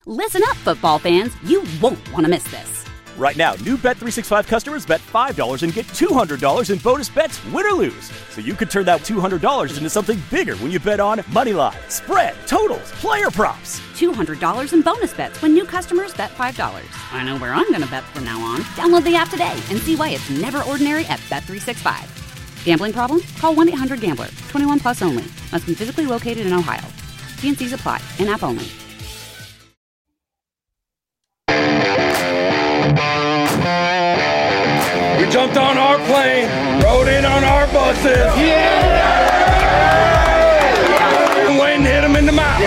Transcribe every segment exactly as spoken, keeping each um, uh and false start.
Listen up, football fans. You won't want to miss this. Right now, new Bet three sixty-five customers bet five dollars and get two hundred dollars in bonus bets, win or lose. So you could turn that two hundred dollars into something bigger when you bet on money line, spread, totals, player props. two hundred dollars in bonus bets when new customers bet five dollars. I know where I'm going to bet from now on. Download the app today and see why it's never ordinary at Bet three sixty-five. Gambling problem? Call one eight hundred gambler. twenty-one plus only. Must be physically located in Ohio. T and C's apply. In-app only. We jumped on our plane, rode in on our buses. Yeah! Went and hit them in the mouth.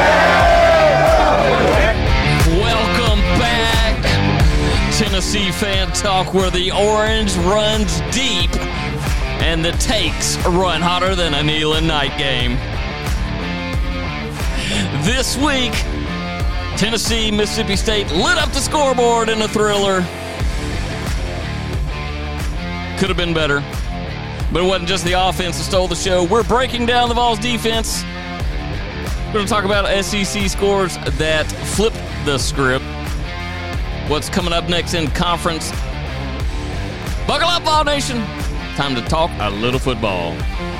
Welcome back. Tennessee Fan Talk, where the orange runs deep and the takes run hotter than a Neyland night game. This week, Tennessee, Mississippi State lit up the scoreboard in a thriller. Could have been better, but it wasn't just the offense that stole the show. We're breaking down the Vols defense. We're going to talk about S E C scores that flipped the script. What's coming up next in conference? Buckle up, Vol Nation. Time to talk a little football.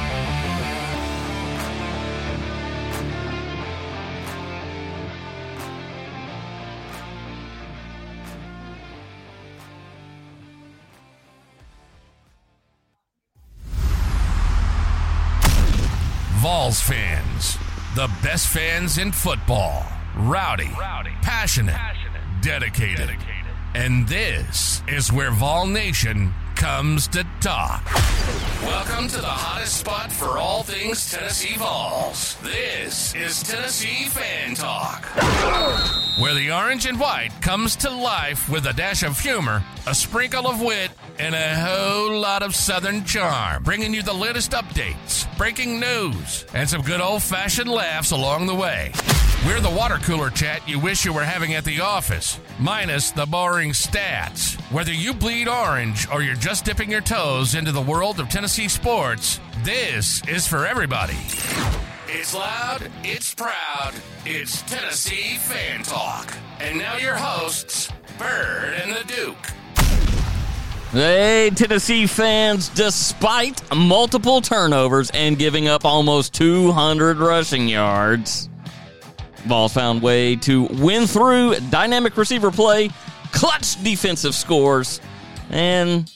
Vols fans, the best fans in football. Rowdy, Rowdy. Passionate, Passionate. Dedicated. Dedicated. And this is where Vol Nation comes to talk. Welcome to the hottest spot for all things Tennessee Vols. This is Tennessee Fan Talk, where the orange and white comes to life with a dash of humor, a sprinkle of wit, and a whole lot of Southern charm, bringing you the latest updates, breaking news, and some good old-fashioned laughs along the way. We're the water cooler chat you wish you were having at the office, minus the boring stats. Whether you bleed orange or you're just dipping your toes into the world of Tennessee sports, this is for everybody. It's loud, it's proud, it's Tennessee Fan Talk. And now your hosts, Bird and the Duke. Hey, Tennessee fans, despite multiple turnovers and giving up almost two hundred rushing yards, Vols found way to win through dynamic receiver play, clutch defensive scores, and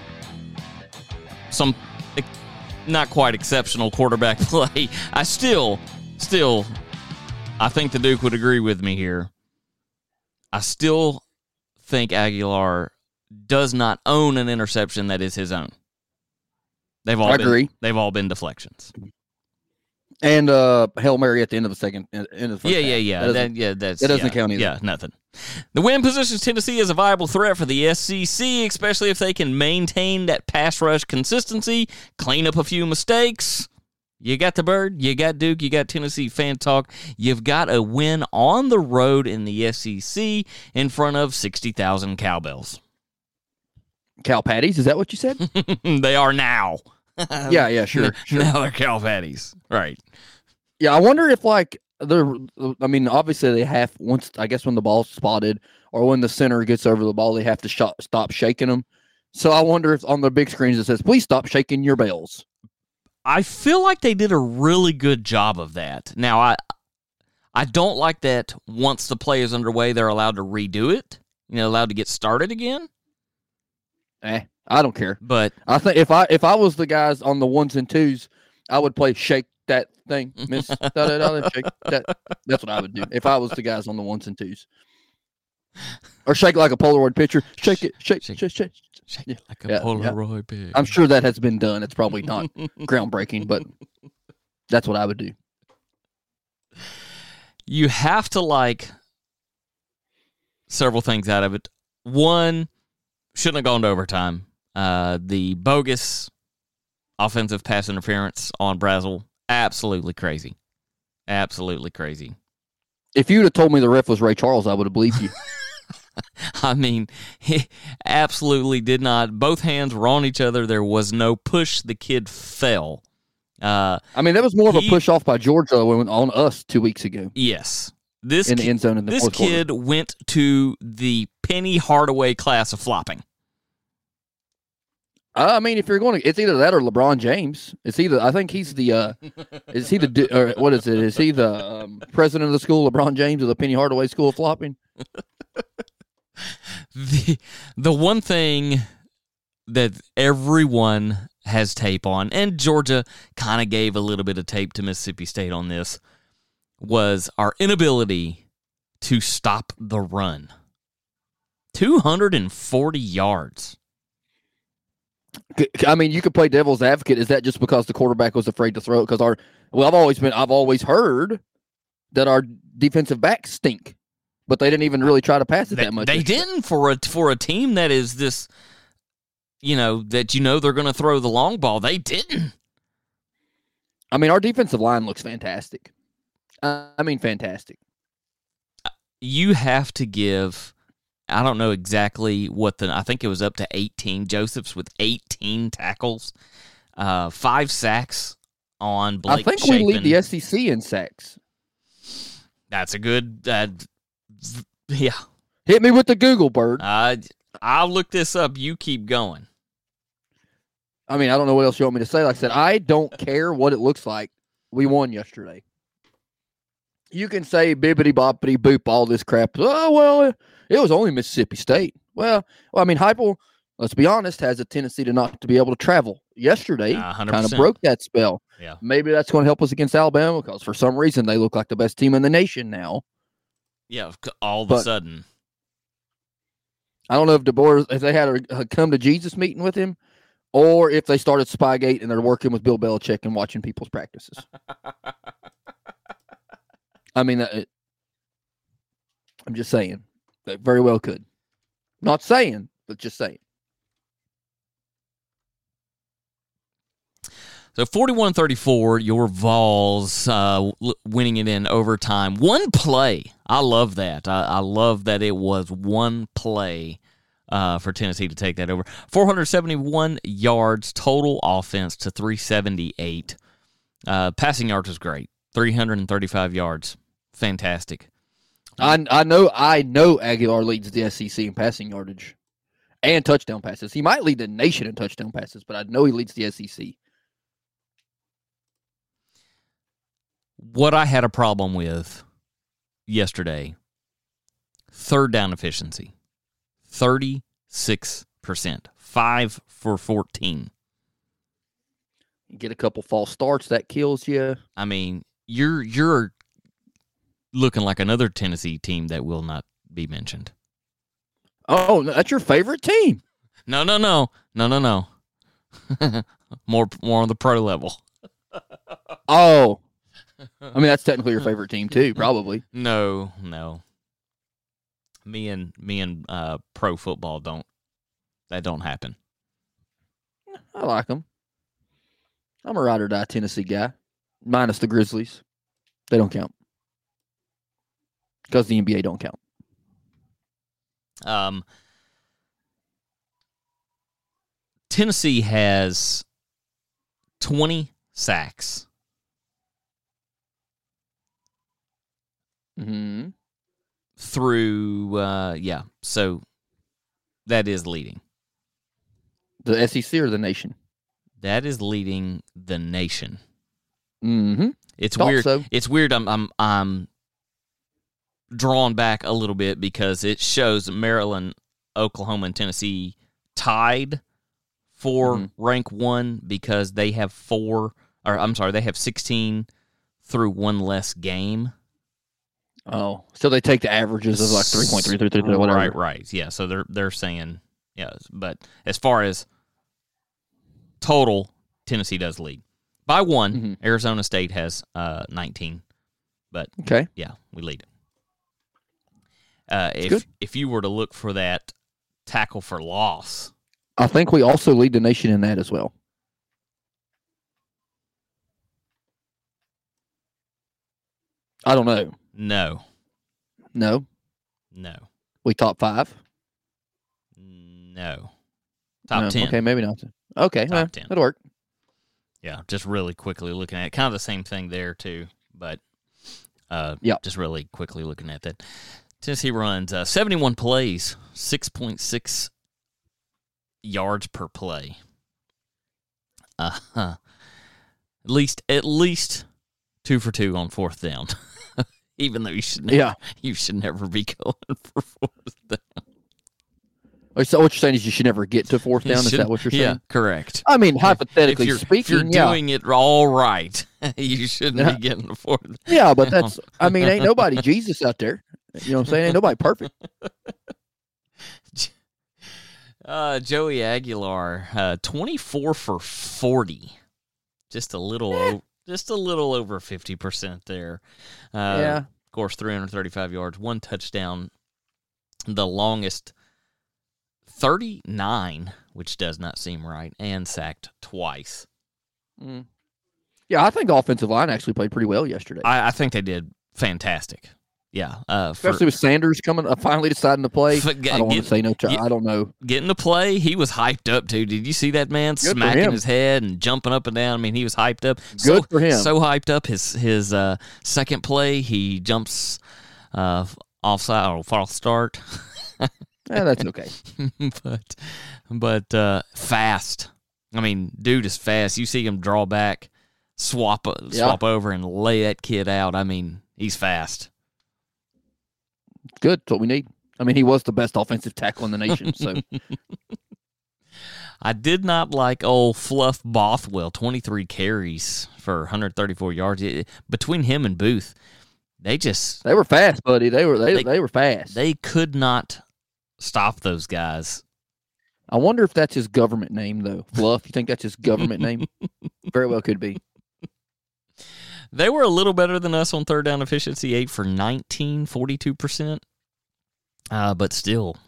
some not quite exceptional quarterback play. I still, still, I think the Duke would agree with me here. I still think Aguilar does not own an interception that is his own. They've all I been, agree. They've all been deflections. And uh, Hail Mary at the end of the second. End of the first yeah, half. yeah, yeah, That that, yeah. That's that doesn't yeah, count either. Yeah, nothing. The win positions Tennessee as a viable threat for the S E C, especially if they can maintain that pass rush consistency, clean up a few mistakes. You got the Bird, you got Duke, you got Tennessee Fan Talk. You've got a win on the road in the S E C in front of sixty thousand cowbells. Cow patties, is that what you said? They are now. yeah, yeah, sure, sure. Now they're cow patties. Right. Yeah, I wonder if, like, they're, I mean, obviously they have, once, I guess when the ball's spotted or when the center gets over the ball, they have to sh- stop shaking them. So I wonder if on the big screens it says, please stop shaking your bells. I feel like they did a really good job of that. Now, I I don't like that once the play is underway, they're allowed to redo it, you know, allowed to get started again. Eh, I don't care. But I think if I if I was the guys on the ones and twos, I would play shake that thing, miss. da, da, da, da, shake that. That's what I would do if I was the guys on the ones and twos. Or shake like a Polaroid picture. Shake it, shake, shake, shake, shake. Shake yeah. like a yeah, Polaroid yeah. picture. I'm sure that has been done. It's probably not groundbreaking, but that's what I would do. You have to like several things out of it. One, shouldn't have gone to overtime. Uh, the bogus offensive pass interference on Brazzell, absolutely crazy. Absolutely crazy. If you'd have told me the ref was Ray Charles, I would have believed you. I mean, he absolutely did not. Both hands were on each other. There was no push. The kid fell. Uh, I mean, that was more of he, a push off by Georgia on us two weeks ago. Yes. this in the ki- end zone in the this fourth quarter. kid went to the Penny Hardaway class of flopping. Uh, I mean, if you're going to, it's either that or LeBron James. It's either, I think he's the, uh, is he the, di- or what is it? Is he the um, president of the school, LeBron James, of the Penny Hardaway School of Flopping? the The one thing that everyone has tape on, and Georgia kind of gave a little bit of tape to Mississippi State on this, was our inability to stop the run. two hundred forty yards. I mean, you could play devil's advocate. Is that just because the quarterback was afraid to throw it? Because our, well, I've always been, I've always heard that our defensive backs stink, but they didn't even really try to pass it They, that much. they didn't for a for a team that is this, you know, that you know they're going to throw the long ball. They didn't. I mean, our defensive line looks fantastic. Uh, I mean, fantastic. You have to give. I don't know exactly what the. I think it was up to eighteen. Joseph's with eighteen tackles, uh, five sacks on Blake. I think Shapen. we lead the S E C in sacks. That's a good. Uh, yeah. Hit me with the Google, Bird. Uh, I'll look this up. You keep going. I mean, I don't know what else you want me to say. Like I said, I don't care what it looks like. We won yesterday. You can say bibbity boppity boop all this crap. Oh well, it was only Mississippi State. Well, well, I mean, Heupel, let's be honest, has a tendency to not to be able to travel. Yesterday, Uh, one hundred kind of percent. broke that spell. Yeah. Maybe that's going to help us against Alabama because for some reason they look like the best team in the nation now. Yeah. All of a But- sudden. I don't know if DeBoer, if they had a, a come to Jesus meeting with him, or if they started Spygate and they're working with Bill Belichick and watching people's practices. I mean, uh, it, I'm just saying. They very well could. Not saying, but just saying. So forty-one thirty-four, your Vols uh, winning it in overtime. One play. I love that. I, I love that it was one play uh, for Tennessee to take that over. four hundred seventy-one yards total offense to three seventy-eight. Uh, passing yards was great. three hundred thirty-five yards. Fantastic. I I know I know Aguilar leads the S E C in passing yardage and touchdown passes. He might lead the nation in touchdown passes, but I know he leads the S E C. What I had a problem with yesterday, third down efficiency, thirty-six percent, five for fourteen. You get a couple false starts, that kills you. I mean, you're you're looking like another Tennessee team that will not be mentioned. Oh, that's your favorite team. No, no, no, no, no, no. more more on the pro level. Oh, I mean that's technically your favorite team too, probably. No, no. Me and me and uh, pro football don't. That don't happen. I like them. I'm a ride or die Tennessee guy, minus the Grizzlies. They don't count because the N B A don't count. Um, Tennessee has twenty sacks. Mm-hmm. Through, uh, yeah, so that is leading. The S E C or the nation? That is leading the nation. Mm-hmm. It's Thought weird. so. It's weird. I'm I'm I'm drawn back a little bit because it shows Maryland, Oklahoma, and Tennessee tied for Mhm. rank one because they have four. Or I'm sorry, they have sixteen through one less game. Oh, so they take the averages of like three point three three three three, whatever. Right, right. Yeah, so they're they're saying yeah, but as far as total, Tennessee does lead by one. Mhm. Arizona State has uh, nineteen, but Okay. yeah, we lead. Uh, if good. if you were to look for that tackle for loss, I think we also lead the nation in that as well. I don't know. no, No, no, we top five. no, top No, ten. Okay, maybe not. Okay, Top well, ten. that'll work. Yeah, just really quickly looking at it, kind of the same thing there too. But Uh, yeah. Just really quickly looking at that. Tennessee runs uh, seventy-one plays, six point six yards per play. Uh huh. At least, at least two for two on fourth down. Even though you should never, yeah. you should never be going for fourth down. So what you're saying is you should never get to fourth down? Is that what you're saying? Yeah, correct. I mean, hypothetically if you're, speaking, if you're yeah. doing it all right, you shouldn't Yeah. be getting to fourth. Yeah, but that's, I mean, ain't nobody Jesus out there. You know what I'm saying? Ain't nobody perfect. Uh, Joey Aguilar, uh, twenty-four for forty. Just a little, o- just a little over fifty percent there. Uh, Yeah. Of course, three hundred thirty-five yards, one touchdown. The longest, thirty-nine, which does not seem right, and sacked twice. Mm. Yeah, I think the offensive line actually played pretty well yesterday. I, I think they did fantastic. Yeah, uh, for, Especially with Sanders coming, uh, finally deciding to play. For- I don't want get- to say no. Ch- get- I don't know. getting to play, he was hyped up too. Did you see that man for smacking him. his head and jumping up and down? I mean, he was hyped up. Good so, for him. So hyped up. His his uh, second play, he jumps uh, offside or false start. Yeah, that's okay. but but uh, fast. I mean, dude is fast. You see him draw back, swap uh, Yeah. swap over, and lay that kid out. I mean, he's fast. Good. That's what we need. I mean, he was the best offensive tackle in the nation. So I did not like old Fluff Bothwell, twenty-three carries for one hundred thirty-four yards. It- between him and Booth, they just they were fast, buddy. They were they They- they, were fast. they could not stop those guys. I wonder if that's his government name, though. Fluff. You think that's his government name? Very well could be. They were a little better than us on third down efficiency, eight for nineteen, forty-two percent. Uh, but still,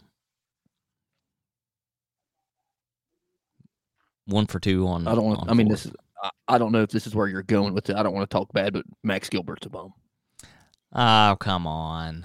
one for two on. I don't want. on I mean, fourth. this is. I, I don't know if this is where you're going with it. I don't want to talk bad, but Max Gilbert's a bum. Oh, come on.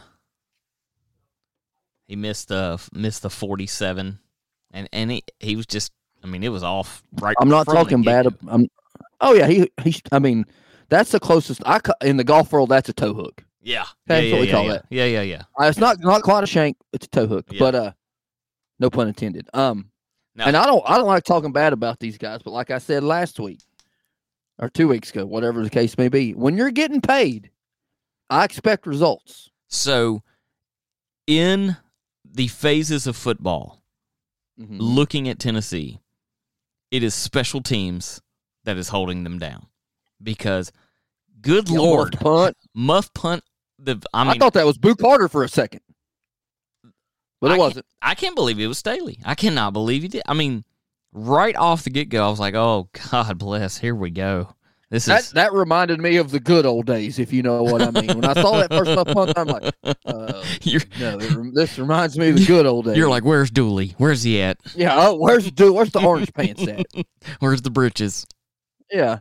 He missed the missed the forty-seven, and and he, he was just. I mean, it was off right. I'm not from the talking bad. get-go. I'm. Oh yeah, he he. I mean, that's the closest. I ca- in the golf world, that's a toe hook. Yeah, That's yeah, what yeah, we yeah, call yeah. that. Yeah, yeah, yeah. Uh, it's not not quite a shank. It's a toe hook, Yeah. but uh, no pun intended. Um, Now- and I don't I don't like talking bad about these guys, but like I said last week or two weeks ago, whatever the case may be, when you're getting paid, I expect results. So, in the phases of football, Mhm. looking at Tennessee, it is special teams that is holding them down because, good Yeah, Lord, muff punt. muff punt. The I I, mean, thought that was Boo Carter for a second, but I it can't- wasn't. I can't believe it was Staley. I cannot believe he did. I mean, right off the get go, I was like, "Oh God bless, here we go." This That is that reminded me of the good old days, if you know what I mean. When I saw that first muff punt, I'm like, uh, you're no, it, rem- this reminds me of the good old days. you're like, "Where's Dooley? Where's he at? yeah, oh, where's the dude? Where's the orange pants at? Where's the britches?" Yeah,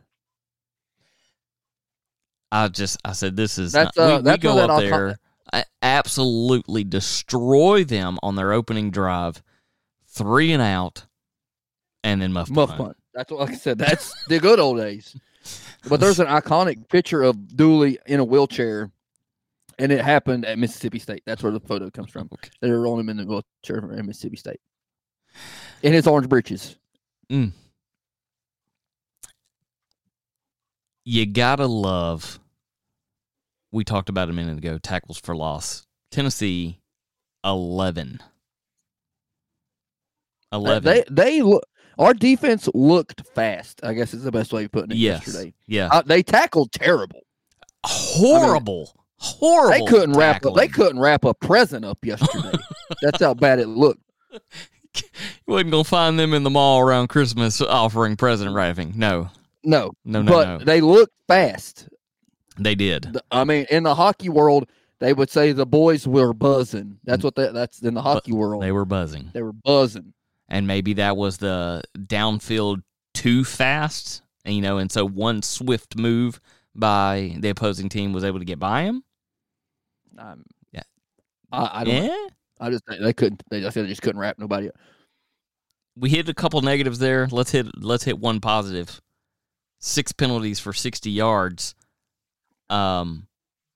I just, I said, this is, That's, not, uh, we, we that's go what that up icon- there, I absolutely destroy them on their opening drive, three and out, and then muff, muff punt. punt. That's what, like I said, that's the good old days. But there's an iconic picture of Dooley in a wheelchair, and it happened at Mississippi State. That's where the photo comes from. Okay. They were rolling him in the wheelchair at Mississippi State. In his orange breeches. Mm. You gotta love, we talked about a minute ago, tackles for loss. Tennessee, eleven. eleven. They they look. Our defense looked fast. I guess is the best way of putting it. yes. Yesterday, Yeah. uh, they tackled terrible. horrible. horrible. They couldn't wrap. Up, they tackling. couldn't wrap a present up yesterday. That's how bad it looked. You wasn't gonna find them in the mall around Christmas offering present wrapping. No. No, No, no, but no. they looked fast. They did. The- I mean, in the hockey world, they would say the boys were buzzing. That's what they, that's in the hockey world. They were buzzing. They were buzzing. And maybe that was the downfield too fast, and, you know, and so one swift move by the opposing team was able to get by him. Um, Yeah. I, I don't. Yeah. know. I just they couldn't. They I said they just couldn't wrap nobody up. We hit a couple negatives there. Let's hit let's hit one positive. Six penalties for sixty yards. Um,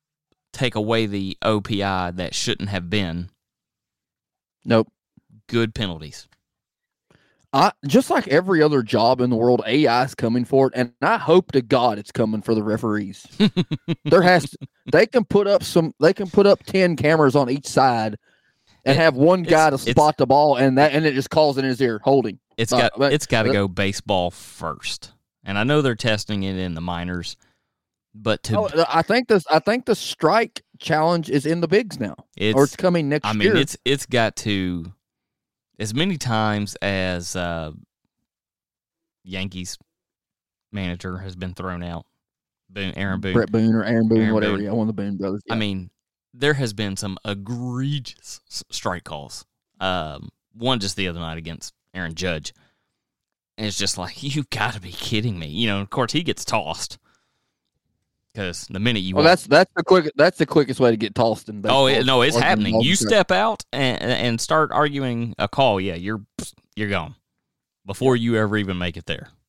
take away the O P I that shouldn't have been. Nope. Good penalties. I, just like every other job in the world, A I is coming for it, and I hope to God it's coming for the referees. There has to, they can put up some they can put up ten cameras on each side and it, have one guy to spot the ball, and that and it just calls in his ear holding. It's uh, got it's got to go baseball first, and I know they're testing it in the minors, but to oh, I think this I think the strike challenge is in the bigs now, it's, or it's coming next I year. mean, it's it's got to. As many times as uh, Yankees manager has been thrown out, Boone, Aaron Boone, Brett Boone or Aaron Boone, Aaron whatever. Boone. Yeah, one of the Boone brothers. Yeah. I mean, there has been some egregious strike calls. Um, one just the other night against Aaron Judge. And it's just like, you got to be kidding me. You know, of course, he gets tossed. Because the minute you well, want, that's that's the quick that's the quickest way to get tossed in baseball. oh it, no, it's Or happening. You strike. step out and and start arguing a call. Yeah, you're you're gone before you ever even make it there.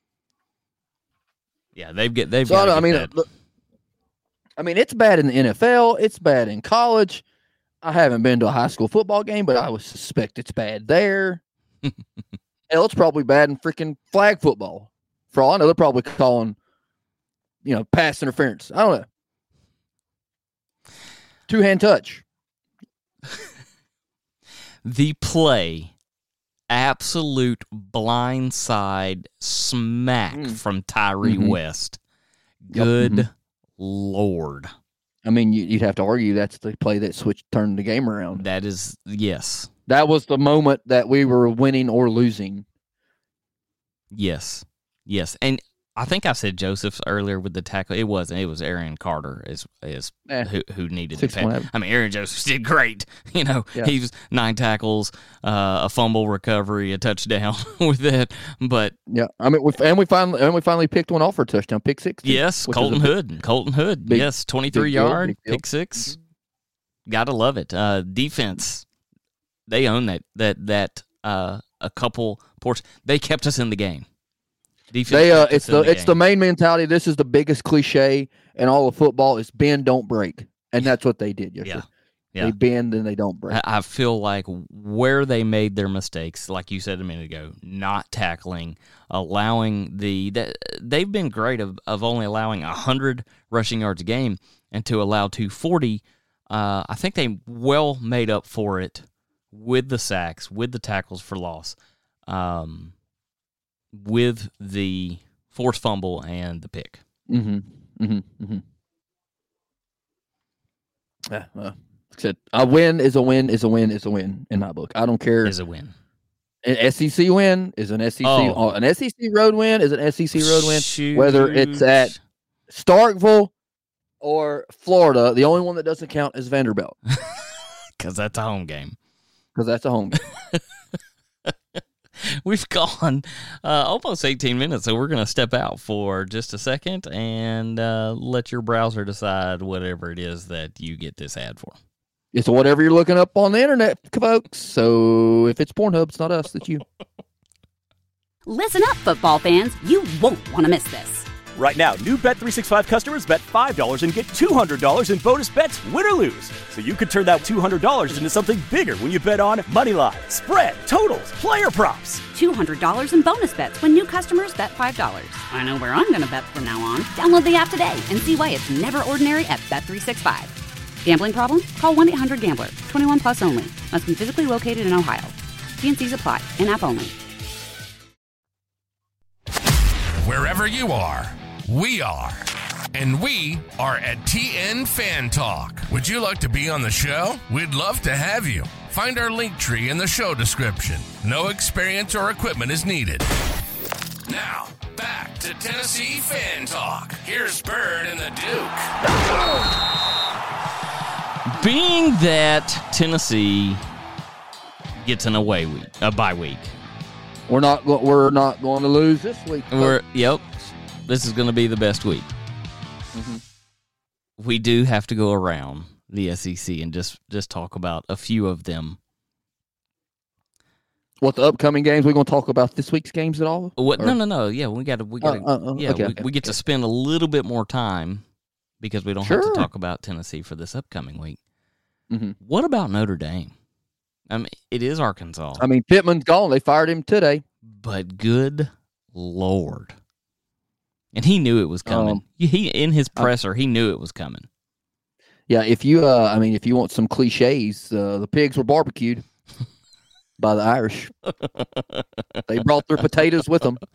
Yeah, they've get they've So, got. I mean, that. look, I mean, it's bad in the N F L. It's bad in college. I haven't been to a high school football game, but I would suspect it's bad there. Hell, it's probably bad in freaking flag football. For all I know, they're probably calling, you know, pass interference. I don't know. Two hand touch. The play, absolute blindside smack Mm. from Tyree Mhm. West. Yep, Good mhm. Lord. I mean, you, you'd have to argue that's the play that switched, turned the game around. That is, yes. That was the moment that we were winning or losing. Yes. Yes. And I think I said Joseph's earlier with the tackle. It wasn't. It was Aaron Carter is is Eh, who, who needed six the point pass. eight. I mean, Aaron Joseph did great. You know, Yeah. he was nine tackles, uh, a fumble recovery, a touchdown with that. But Yeah, I mean, we, and we finally and we finally picked one off for a touchdown, pick six. too, yes, which is a Colton big- Hood. Colton Hood. big- yes, twenty-three big deal, yard, big deal. pick six. Gotta love it. Uh, defense, they own that that that uh, a couple ports. They kept us in the game. Defense They uh, kept us it's in the it's game. the main mentality. This is the biggest cliche in all of football: is bend, don't break, and that's what they did yesterday. Yeah. They bend and they don't break. I I feel like where they made their mistakes, like you said a minute ago, not tackling, allowing the that, they've been great of, of only allowing one hundred rushing yards a game, and to allow two forty, uh, I think they well made up for it with the sacks, with the tackles for loss, um, with the forced fumble and the pick. Mm-hmm. Mm-hmm. Mm-hmm. Yeah. Uh, like I said, a win is a win is a win is a win in my book. I don't care. Is a win. An S E C win is an S E C. Oh. Oh, an S E C road win is an S E C road win. Shoot. Whether it's at Starkville or Florida, the only one that doesn't count is Vanderbilt Because that's a home game. because that's a home game. We've gone uh, almost eighteen minutes, so we're going to step out for just a second and uh, let your browser decide whatever it is that you get this ad for. It's whatever you're looking up on the internet, folks. So if it's Pornhub, it's not us, it's you. Listen up, football fans. You won't want to miss this. Right now, new Bet three sixty-five customers bet five dollars and get two hundred dollars in bonus bets, win or lose. So you could turn that two hundred dollars into something bigger when you bet on money line, spread, totals, player props. two hundred dollars in bonus bets when new customers bet five dollars. I know where I'm going to bet from now on. Download the app today and see why it's never ordinary at Bet three sixty-five. Gambling problem? Call one eight hundred gambler. twenty-one plus only. Must be physically located in Ohio. T and C's apply. In-app only. Wherever you are, we are. And we are at T N Fan Talk. Would you like to be on the show? We'd love to have you. Find our link tree in the show description. No experience or equipment is needed. Now, back to Tennessee Fan Talk. Here's Bird and the Duke. Being that Tennessee gets an away week, a bye week, We're not go- we're not going to lose this week. we're yep, this is going to be the best week. Mhm. We do have to go around the S E C and just just talk about a few of them. What the upcoming games? We're going to talk about this week's games at all? What? Or- No, no, no. Yeah, we got to. We got to. Uh, uh, uh, yeah, okay, we, okay, we get okay. to spend a little bit more time because we don't have Sure. to talk about Tennessee for this upcoming week. Mm-hmm. What about Notre Dame? I mean, it is Arkansas, I mean, Pittman's gone. They fired him today. but good Lord. And he knew it was coming. Um, he In his presser, he knew it was coming. Yeah, if you, uh, I mean, if you want some cliches, uh, the pigs were barbecued by the Irish. They brought their potatoes with them.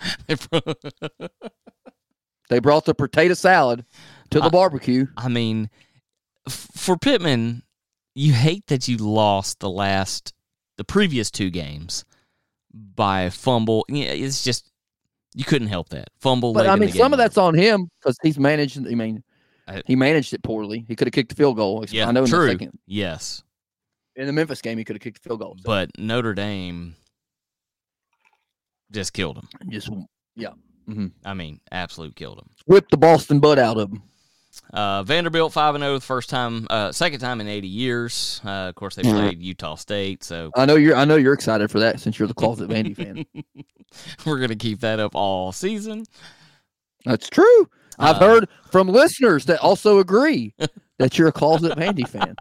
They brought the potato salad to the I- barbecue. I mean, f- for Pittman, you hate that you lost the last, the previous two games by a fumble. Yeah, it's just, you couldn't help that. Fumble But late I in mean, the some game. of that's on him because he's managed. I mean, I- he managed it poorly. He could have kicked the field goal. Yeah, I know in true. the second, Yes. in the Memphis game, he could have kicked the field goal. So But Notre Dame just killed him. just yeah, mm-hmm. I mean, absolute killed him. whipped the Boston butt out of him. Uh, Vanderbilt five and oh, first time, uh, second time in eighty years. Uh, of course, they Mm-hmm. played Utah State, so I know you're. I know you're excited for that since you're the closet Vandy fan. we're gonna keep that up all season. That's true. I've Uh, heard from listeners that also agree that you're a closet Vandy fan.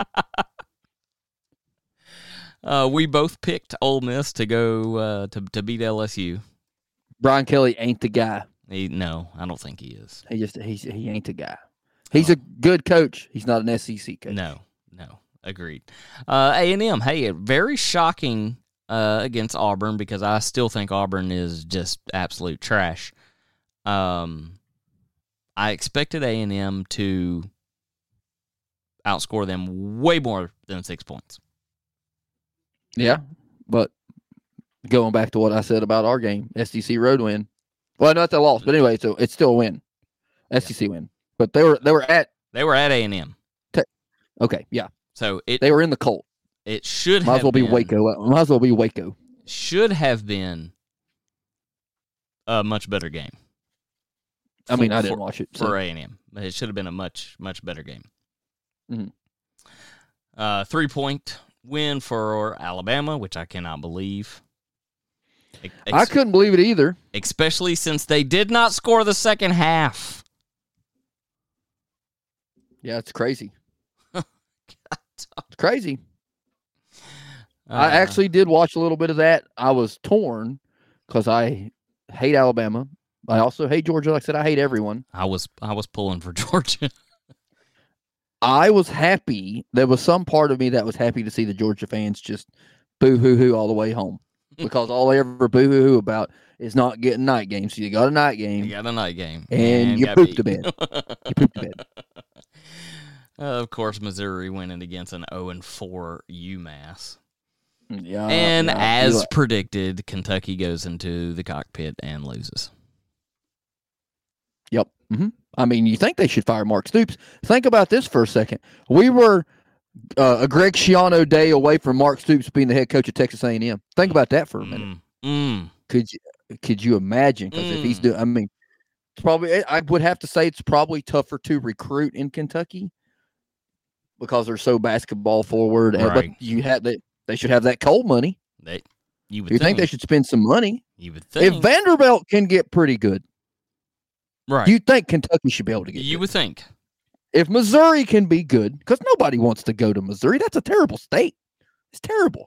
Uh, we both picked Ole Miss to go uh, to to beat L S U. Brian Kelly ain't the guy. He, no, I don't think he is. He just he's he ain't the guy. He's a good coach. He's not an S E C coach. No, no, agreed. Uh, A and M, hey, very shocking uh, against Auburn because I still think Auburn is just absolute trash. Um, I expected A and M to outscore them way more than six points. Yeah, but going back to what I said about our game, S E C road win. Well, not that loss, but anyway, so it's still a win, S E C win. But they were they were at They were at A and M, okay, yeah, so it they were in the Colt. it should Might have as well be been, Waco. Might as well be Waco. should have been a much better game. I mean, for- I didn't for- watch it. So. for A and M. It should have been a much, much better game. Mhm. Uh, three-point win for Alabama, which I cannot believe. Ex- I couldn't believe it either. especially since they did not score the second half. Yeah, it's crazy. It's crazy. Uh, I actually did watch a little bit of that. I was torn because I hate Alabama. I also hate Georgia. Like I said, I hate everyone. I was, I was pulling for Georgia. I was happy. There was some part of me that was happy to see the Georgia fans just boo hoo hoo all the way home because all they ever boo hoo hoo about is not getting night games. So you got a night game You got a night game, and you got pooped to beat. bed. You pooped to bed. Uh, of course, Missouri winning against an oh and four UMass. Yeah, And yeah, as you're- predicted, Kentucky goes into the cockpit and loses. Yep. hmm I mean, you think they should fire Mark Stoops. Think about this for a second. We were uh, a Greg Schiano day away from Mark Stoops being the head coach of Texas A and M. Think about that for a minute. Mm, mm. Could you could you imagine? Because if he's Mm. doing, I mean, it's probably I would have to say it's probably tougher to recruit in Kentucky because they're so basketball forward. and- Right. But you have that they should have that cold money. They, you would You think, think they should spend some money? You would think. If Vanderbilt can get pretty good, right. you think Kentucky should be able to get You good. would think. If Missouri can be good, because nobody wants to go to Missouri. That's a terrible state. It's terrible.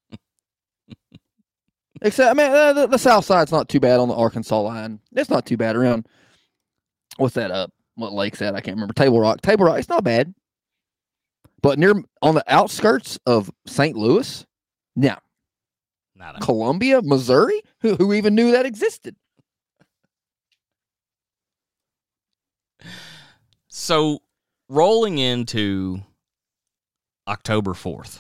Except, I mean, uh, the, the South Side's not too bad on the Arkansas line. It's not too bad around. What's that up? What lake's that? I can't remember. Table Rock. Table Rock. It's not bad. But near on the outskirts of Saint Louis, now Not a, Columbia, Missouri. Who who even knew that existed? so rolling into October fourth,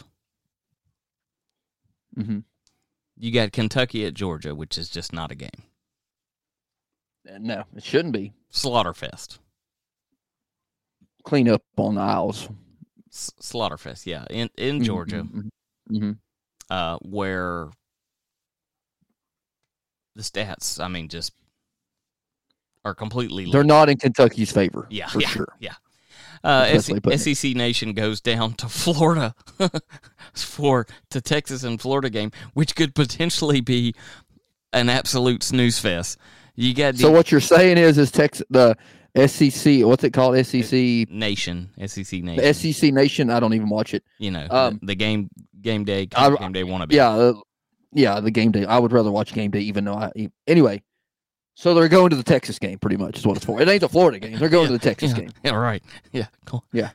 Mm-hmm. you got Kentucky at Georgia, which is just not a game. No, it shouldn't be. Slaughterfest. Clean up on the aisles. S- Slaughterfest, yeah, in in Georgia, Mm-hmm. uh, where the stats, I mean, just are completely. They're not in Kentucky's favor. Yeah, for yeah, sure. yeah. Uh, That's the best S- way of putting it. S E C Nation goes down to Florida for the Texas and Florida game, which could potentially be an absolute snooze fest. You got So what you're saying is, is Texas the S E C, what's it called? S E C Nation, S E C Nation. The S E C Nation. I don't even watch it. You know, um, the, the game game day, I, game day wannabe. Yeah, uh, yeah, the game day. I would rather watch game day, even though I. Anyway, so they're going to the Texas game, pretty much is what it's for. It ain't the Florida game. They're going yeah, to the Texas yeah, game. Yeah, right. Yeah, cool. Yeah.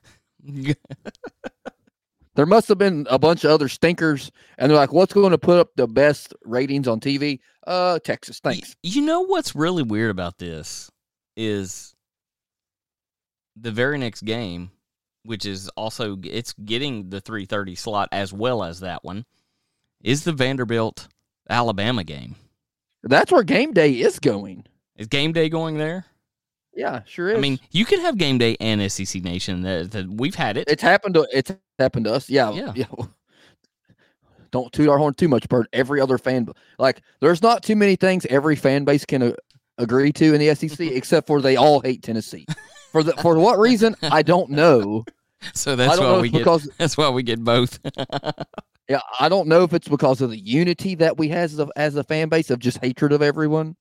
There must have been a bunch of other stinkers, and they're like, "What's going to put up the best ratings on T V?" Uh, Texas. Thanks. You, you know what's really weird about this is the very next game, which is also it's getting the three thirty slot as well as that one, is the Vanderbilt Alabama game. That's where game day is going. Is game day going there? Yeah, sure is. I mean, you could have game day and S E C Nation. That, that we've had it. It's happened to it's happened to us. Yeah, yeah. yeah. Don't toot our horn too much, Bert. Every other fan, like, there's not too many things every fan base can uh, agree to in the S E C, except for they all hate Tennessee. For the for what reason, I don't know. So that's why we get. Because, that's why we get both. Yeah, I don't know if it's because of the unity that we have as a, as a fan base of just hatred of everyone.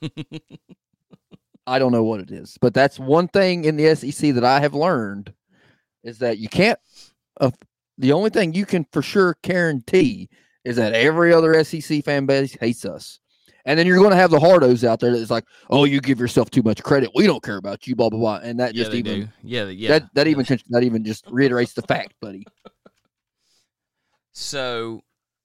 I don't know what it is, but that's one thing in the S E C that I have learned is that you can't. Uh, the only thing you can for sure guarantee is that every other S E C fan base hates us, and then you're going to have the hardos out there that's like, "Oh, you give yourself too much credit. We don't care about you." Blah blah blah, and that yeah, just they even do. yeah yeah that that even that even just reiterates the fact, buddy. So.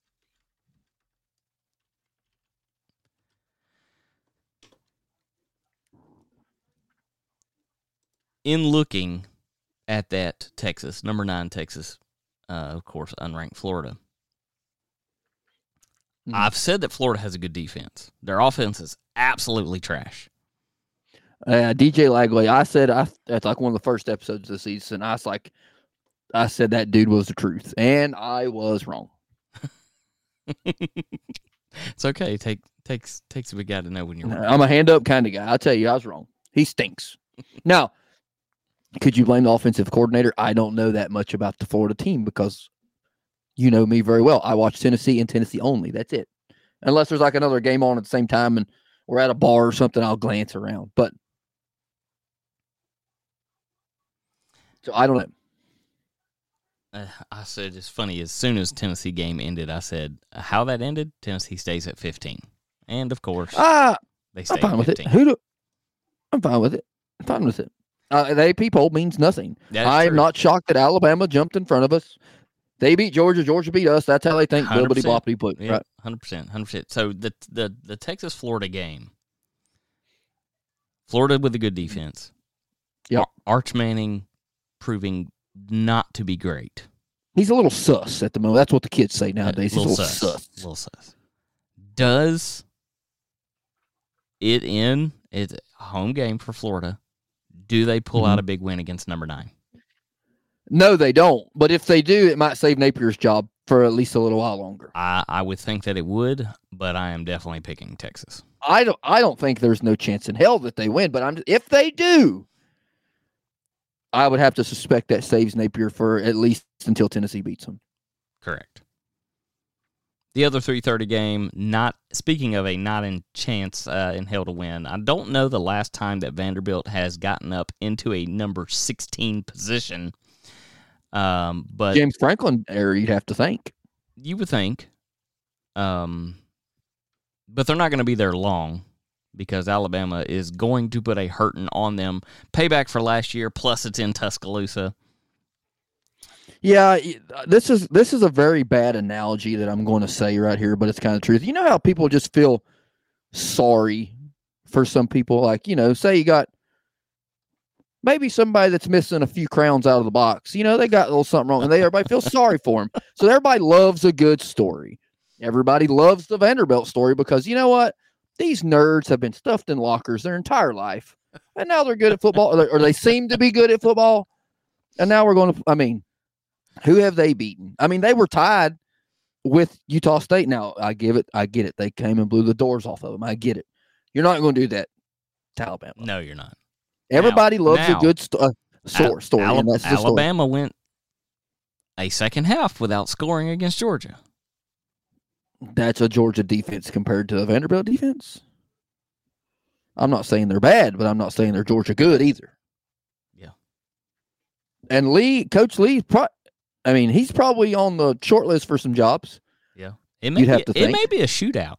In looking at that Texas, number nine Texas, uh, of course, unranked Florida, mm-hmm. I've said that Florida has a good defense. Their offense is absolutely trash. Uh, D J Lagley, I said, I that's like one of the first episodes of the season. I was like, I said that dude was the truth, and I was wrong. It's okay. Take takes takes a big guy to know when you're wrong. I'm a hand up kind of guy. I'll tell you, I was wrong. He stinks. Now, could you blame the offensive coordinator? I don't know that much about the Florida team because you know me very well. I watch Tennessee and Tennessee only. That's it. Unless there's like another game on at the same time and we're at a bar or something, I'll glance around. But so I don't know. Uh, I said it's funny. As soon as Tennessee game ended, I said how that ended. Tennessee stays at fifteen, and of course, uh, they stay I'm fine at with fifteen. it. Who do? I'm fine with it. I'm fine with it. Uh, the A P poll means nothing. I am not shocked that Alabama jumped in front of us. They beat Georgia. Georgia beat us. That's how they think. Bibbity boppity put. Yeah, right. Hundred percent. Hundred percent. So the the the Texas Florida game. Florida with a good defense. Yeah. Arch Manning proving not to be great. He's a little sus at the moment. That's what the kids say nowadays. He's a little sus. sus. A little sus. Does it in it's a home game for Florida? Do they pull mm-hmm. out a big win against number nine? No, they don't. But if they do, it might save Napier's job for at least a little while longer. I, I would think that it would, but I am definitely picking Texas. I don't. I don't think there's no chance in hell that they win. But I'm. If they do, I would have to suspect that saves Napier for at least until Tennessee beats them. Correct. The other three thirty game, not speaking of a not in chance uh, in hell to win, I don't know the last time that Vanderbilt has gotten up into a number sixteen position. Um, but James Franklin era, you'd have to think. You would think. Um, but they're not going to be there long because Alabama is going to put a hurting on them. Payback for last year, plus it's in Tuscaloosa. Yeah, this is this is a very bad analogy that I'm going to say right here, but it's kind of truth. You know how people just feel sorry for some people? Like, you know, say you got maybe somebody that's missing a few crowns out of the box. You know, they got a little something wrong, and they everybody feels sorry for them. So everybody loves a good story. Everybody loves the Vanderbilt story because, you know what? These nerds have been stuffed in lockers their entire life, and now they're good at football, or they, or they seem to be good at football, and now we're going to, I mean, who have they beaten? I mean, they were tied with Utah State. Now, I give it, I get it. They came and blew the doors off of them. I get it. You're not going to do that to Alabama. No, you're not. Everybody now, loves now, a good st- uh, story. Al- story Al- and that's Alabama story. went a second half without scoring against Georgia. That's a Georgia defense compared to a Vanderbilt defense. I'm not saying they're bad, but I'm not saying they're Georgia good either. Yeah. And Lee, Coach Lee, pro- I mean, he's probably on the short list for some jobs. Yeah. It may, You'd be, have to it think. may be a shootout.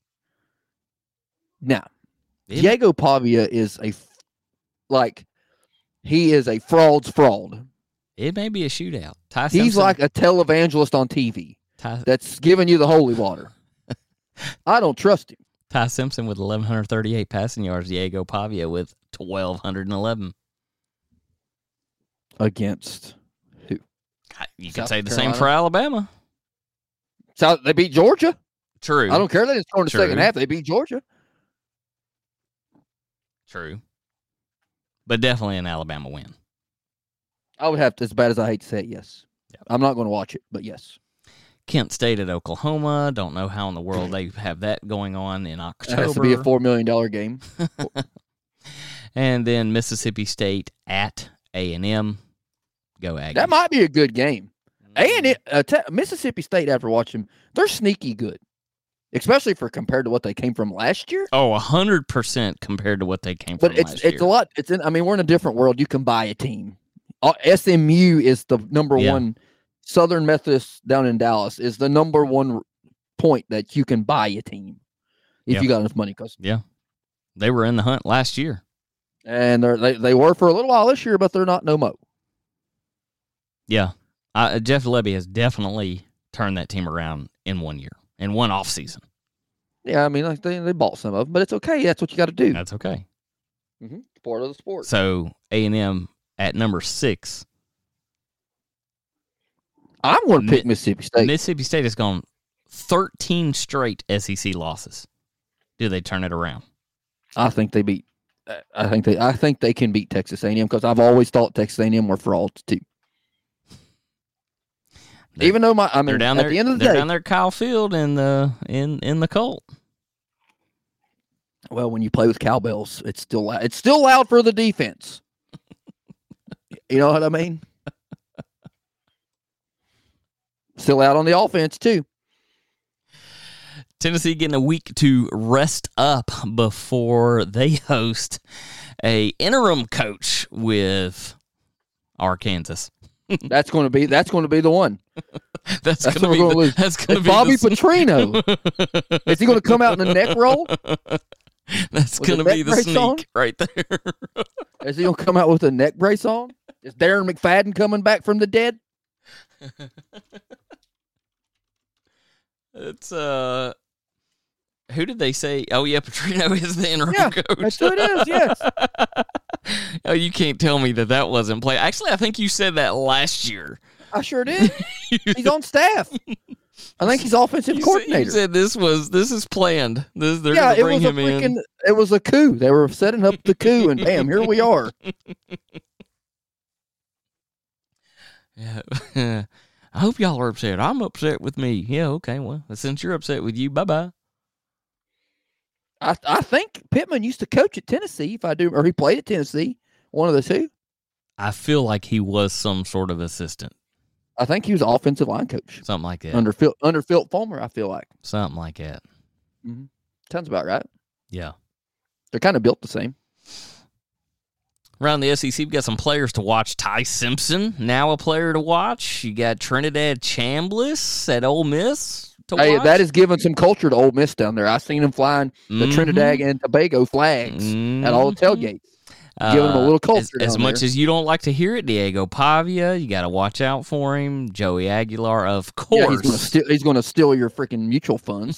Now, It- Diego Pavia is a, f- like, he is a fraud's fraud. It may be a shootout. Ty He's Simpson, like a televangelist on T V Ty, that's giving you the holy water. I don't trust him. Ty Simpson with eleven thirty-eight passing yards. Diego Pavia with twelve eleven. Against who? You could South say the Carolina? same for Alabama. South, they beat Georgia. True. I don't care. They didn't score in the True. second half. They beat Georgia. True. But definitely an Alabama win. I would have to, as bad as I hate to say it, yes. Yep. I'm not going to watch it, but yes. Kent State at Oklahoma. Don't know how in the world they have that going on in It October. has to be a four million dollars game. And then Mississippi State at A and M. Go Aggies. That might be a good game. A and M, uh, te- Mississippi State, after watching them, they're sneaky good, especially for compared to what they came from last year. Oh, one hundred percent compared to what they came But from it's last it's year. a lot. It's in. I mean, we're in a different world. You can buy a team. Uh, S M U is the number Yeah. one. Southern Methodist down in Dallas is the number one point that you can buy a team if Yeah. you got enough money. Cause Yeah. They were in the hunt last year. and they're, they they were for a little while this year, but they're not no mo. Yeah. Uh, Jeff Lebby has definitely turned that team around in one year, in one off season. Yeah, I mean, like they, they bought some of them, but it's okay. That's what you got to do. That's okay. Mm-hmm. Part of the sport. So A and M at number six. I'm going to pick Mi- Mississippi State. Mississippi State has gone thirteen straight S E C losses. Do they turn it around? I think they beat. I think they. I think they can beat Texas A and M because I've always thought Texas A and M were frauds too. They're- Even though my, I mean, They're down at there. the end of the they're day, down there, at Kyle Field in the in in the Colt. well, when you play with cowbells, it's still loud. It's still loud for the defense. You know what I mean? Still out on the offense too. Tennessee getting a week to rest up before they host a interim coach with Arkansas. That's going to be. That's going to be the one. That's, That's gonna what be we're the, gonna lose. that's gonna It's be Bobby the, Petrino. Is he going to come out in a neck roll? That's with a gonna be neck the brace sneak on? right there. Is he going to come out with a neck brace on? Is Darren McFadden coming back from the dead? It's uh, who did they say? Oh yeah, Petrino is the interim Yeah, coach. that's who it is. Yes. Oh, you can't tell me that that wasn't play. Actually, I think you said that last year. I sure did. He's on staff. I think he's offensive You said, coordinator. you said this was this is planned. This they're yeah, gonna it bring was a him freaking. in. It was a coup. They were setting up the coup, and bam, here we are. Yeah. I hope y'all are upset. I'm upset with me. Yeah, okay. Well, since you're upset with you, bye bye. I I think Pittman used to coach at Tennessee, if I do, or he played at Tennessee. One of the two. I feel like he was some sort of assistant, I think he was offensive line coach something like that. under Phil under Phil Fulmer. I feel like Something like that. sounds about right. Yeah. They're kind of built the same. Around the S E C, we've got some players to watch. Ty Simpson, now a player to watch. You got Trinidad Chambliss at Ole Miss to Hey, watch. that is giving some culture to Ole Miss down there. I seen him flying the Mhm. Trinidad and Tobago flags at all the Mhm. tailgates. Giving him a little culture As, as down much there. as you don't like to hear it, Diego Pavia, you got to watch out for him. Joey Aguilar, of Yeah, course. he's gonna steal. He's gonna steal your freaking mutual funds.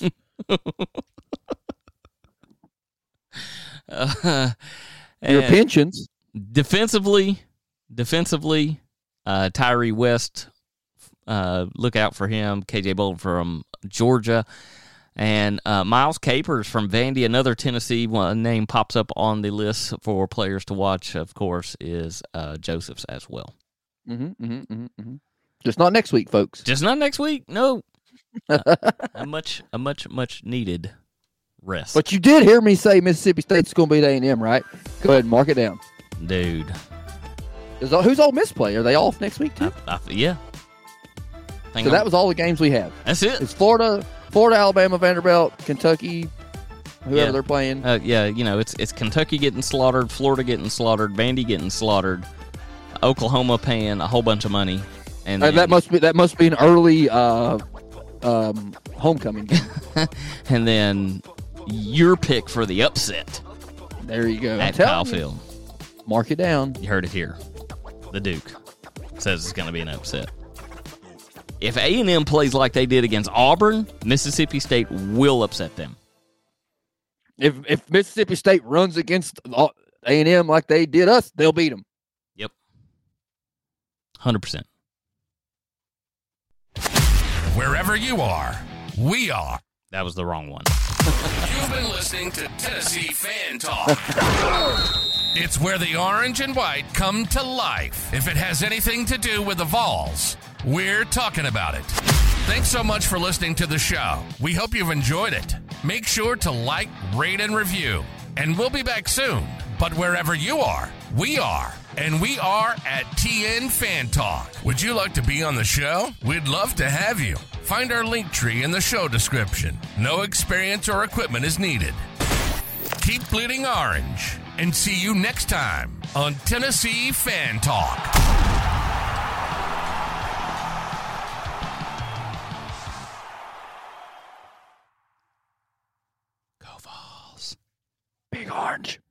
Uh, Your and pensions. defensively, defensively, uh, Tyree West, uh, look out for him. K J Bolden from Georgia. And uh, Miles Capers from Vandy, another Tennessee one name pops up on the list for players to watch, of course, is uh, Joseph's as well. Mm-hmm, mm-hmm, mm-hmm, mm-hmm. Just not next week, folks. Just not next week. No. uh, a much, a much, much needed rest. But you did hear me say Mississippi State's going to beat A and M, right? Go ahead and mark it down. Dude. Is, who's Ole Miss play? Are they off next week too? I, I, yeah. Think So I'm- that was all the games we have. That's it. It's Florida, Florida, Alabama, Vanderbilt, Kentucky, whoever Yeah. they're playing. Uh, yeah, you know, it's it's Kentucky getting slaughtered, Florida getting slaughtered, Vandy getting slaughtered, Oklahoma paying a whole bunch of money, and Uh, then, that must be that must be an early uh, um, homecoming game. and then your pick for the upset There you go. I'm at telling Kyle you. Field. Mark it down. You heard it here. The Duke says it's going to be an upset. If A and M plays like they did against Auburn, Mississippi State will upset them. If if Mississippi State runs against A and M like they did us, they'll beat them. Yep. one hundred percent. Wherever you are, we are. That was the wrong one. You've been listening to Tennessee Fan Talk. It's where the orange and white come to life. If it has anything to do with the Vols, we're talking about it. Thanks so much for listening to the show. We hope you've enjoyed it. Make sure to like, rate, and review. And we'll be back soon. But wherever you are, we are. And we are at T N Fan Talk. Would you like to be on the show? We'd love to have you. Find our link tree in the show description. No experience or equipment is needed. Keep bleeding orange. And see you next time on Tennessee Fan Talk. Big Orange.